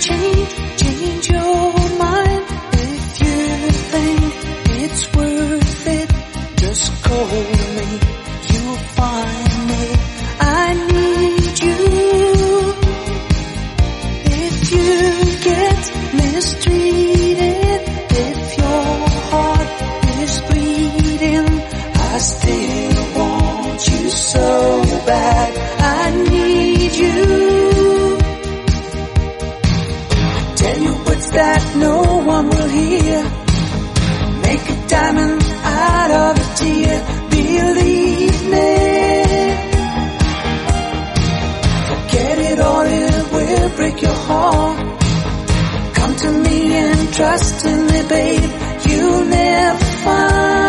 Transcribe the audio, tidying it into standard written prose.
change your mind. If you think it's worth it, just call me, you'll find me. I need you. If you get mistreated, if your heart is bleeding, I still want you so bad. I need you. I tell you words that no one will hear. Make a diamond out of a tear. Believe me. Forget it or it will break your heart. Come to me and trust in me, babe. You'll never find